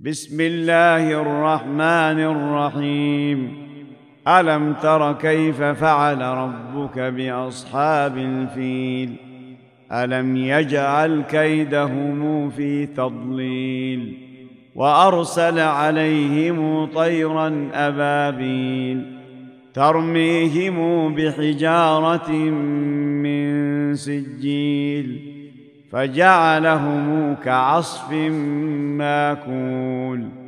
بسم الله الرحمن الرحيم. ألم تر كيف فعل ربك بأصحاب الفيل؟ ألم يجعل كيدهم في تضليل وأرسل عليهم طيرا أبابيل ترميهم بحجارة من سجيل فجعلهم كعصف ماكول.